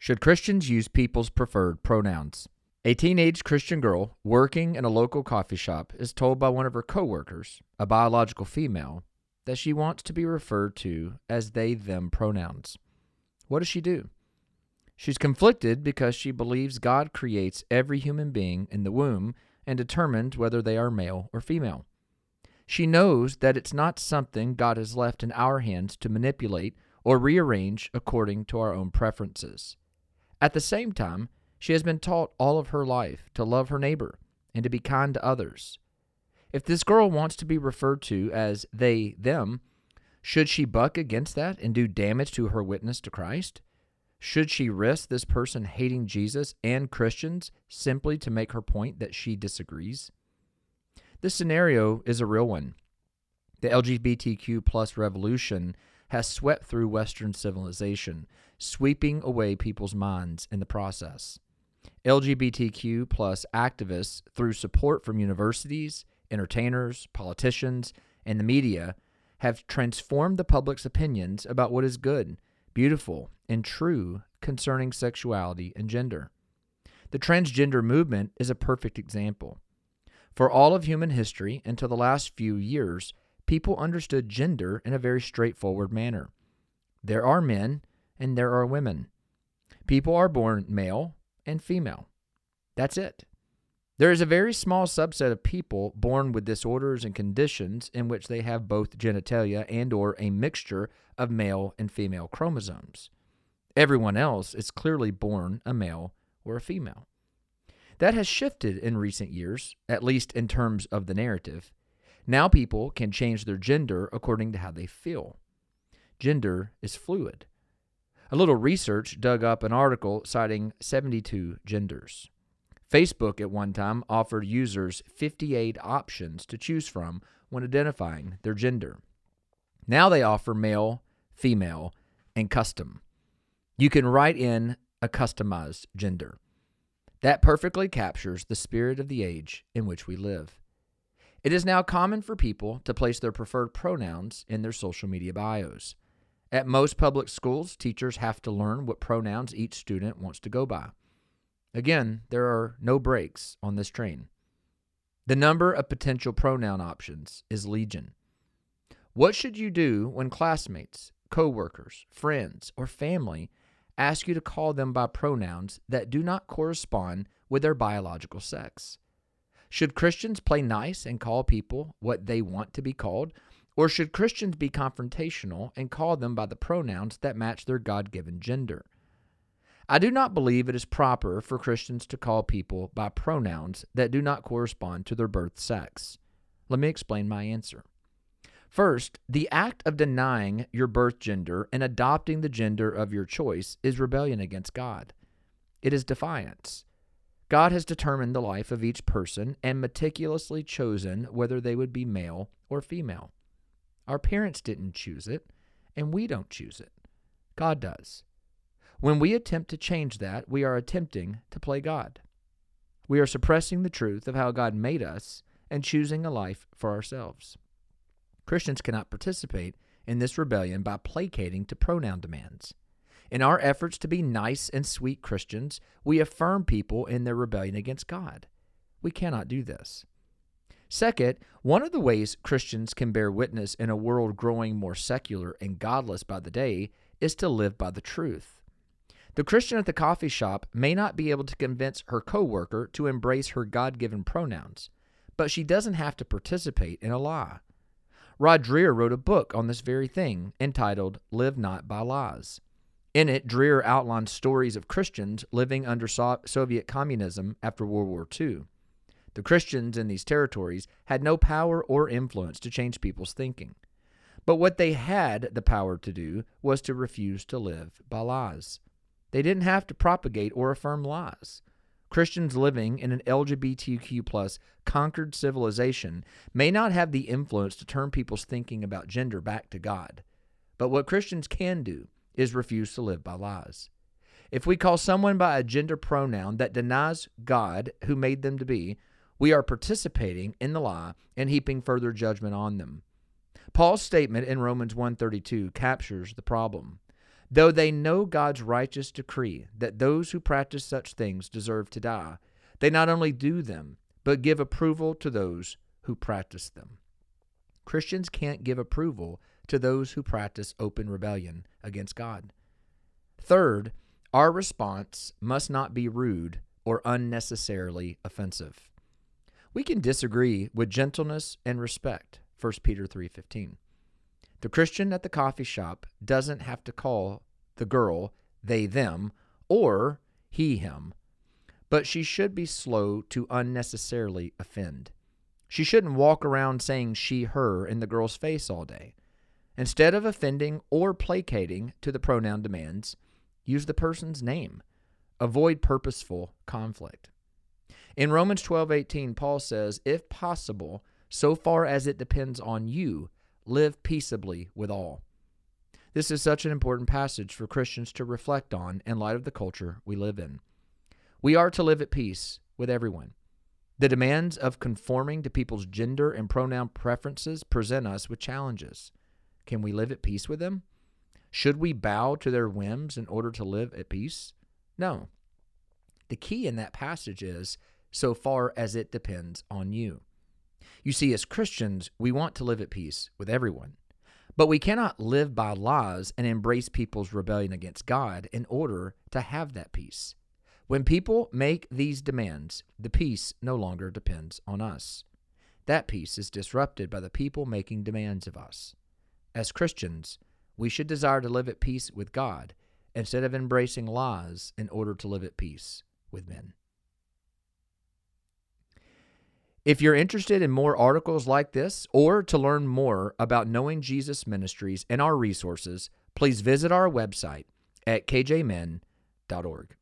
Should Christians use people's preferred pronouns? A teenage Christian girl working in a local coffee shop is told by one of her coworkers, a biological female, that she wants to be referred to as they/them pronouns. What does she do? She's conflicted because she believes God creates every human being in the womb and determines whether they are male or female. She knows that it's not something God has left in our hands to manipulate or rearrange according to our own preferences. At the same time, she has been taught all of her life to love her neighbor and to be kind to others. If this girl wants to be referred to as they/them, should she buck against that and do damage to her witness to Christ? Should she risk this person hating Jesus and Christians simply to make her point that she disagrees? This scenario is a real one. The LGBTQ plus revolution has swept through Western civilization, sweeping away people's minds in the process. LGBTQ plus activists, through support from universities, entertainers, politicians, and the media, have transformed the public's opinions about what is good, beautiful, and true concerning sexuality and gender. The transgender movement is a perfect example. For all of human history, until the last few years, people understood gender in a very straightforward manner. There are men and there are women. People are born male and female. That's it. There is a very small subset of people born with disorders and conditions in which they have both genitalia and or a mixture of male and female chromosomes. Everyone else is clearly born a male or a female. That has shifted in recent years, at least in terms of the narrative. Now people can change their gender according to how they feel. Gender is fluid. A little research dug up an article citing 72 genders. Facebook at one time offered users 58 options to choose from when identifying their gender. Now they offer male, female, and custom. You can write in a customized gender. That perfectly captures the spirit of the age in which we live. It is now common for people to place their preferred pronouns in their social media bios. At most public schools, teachers have to learn what pronouns each student wants to go by. Again, there are no brakes on this train. The number of potential pronoun options is legion. What should you do when classmates, coworkers, friends, or family ask you to call them by pronouns that do not correspond with their biological sex? Should Christians play nice and call people what they want to be called, or should Christians be confrontational and call them by the pronouns that match their God-given gender? I do not believe it is proper for Christians to call people by pronouns that do not correspond to their birth sex. Let me explain my answer. First, the act of denying your birth gender and adopting the gender of your choice is rebellion against God. It is defiance. God has determined the life of each person and meticulously chosen whether they would be male or female. Our parents didn't choose it, and we don't choose it. God does. When we attempt to change that, we are attempting to play God. We are suppressing the truth of how God made us and choosing a life for ourselves. Christians cannot participate in this rebellion by placating to pronoun demands. In our efforts to be nice and sweet Christians, we affirm people in their rebellion against God. We cannot do this. Second, one of the ways Christians can bear witness in a world growing more secular and godless by the day is to live by the truth. The Christian at the coffee shop may not be able to convince her coworker to embrace her God-given pronouns, but she doesn't have to participate in a lie. Rod Dreher wrote a book on this very thing entitled Live Not by Lies. In it, Dreher outlines stories of Christians living under Soviet communism after World War II. The Christians in these territories had no power or influence to change people's thinking. But what they had the power to do was to refuse to live by lies. They didn't have to propagate or affirm lies. Christians living in an LGBTQ plus conquered civilization may not have the influence to turn people's thinking about gender back to God. But what Christians can do is refuse to live by lies. If we call someone by a gender pronoun that denies God who made them to be, we are participating in the lie and heaping further judgment on them. Paul's statement in Romans 1:32 captures the problem. Though they know God's righteous decree that those who practice such things deserve to die, they not only do them, but give approval to those who practice them. Christians can't give approval to those who practice open rebellion against God. Third, our response must not be rude or unnecessarily offensive. We can disagree with gentleness and respect, 1 Peter 3:15. The Christian at the coffee shop doesn't have to call the girl they, them, or he, him, but she should be slow to unnecessarily offend. She shouldn't walk around saying she, her in the girl's face all day. Instead of offending or placating to the pronoun demands, use the person's name. Avoid purposeful conflict. In Romans 12:18, Paul says, if possible, so far as it depends on you, live peaceably with all. This is such an important passage for Christians to reflect on in light of the culture we live in. We are to live at peace with everyone. The demands of conforming to people's gender and pronoun preferences present us with challenges. Can we live at peace with them? Should we bow to their whims in order to live at peace? No. The key in that passage is, so far as it depends on you. You see, as Christians, we want to live at peace with everyone, but we cannot live by laws and embrace people's rebellion against God in order to have that peace. When people make these demands, the peace no longer depends on us. That peace is disrupted by the people making demands of us. As Christians, we should desire to live at peace with God instead of embracing laws in order to live at peace with men. If you're interested in more articles like this or to learn more about Knowing Jesus Ministries and our resources, please visit our website at kjmen.org.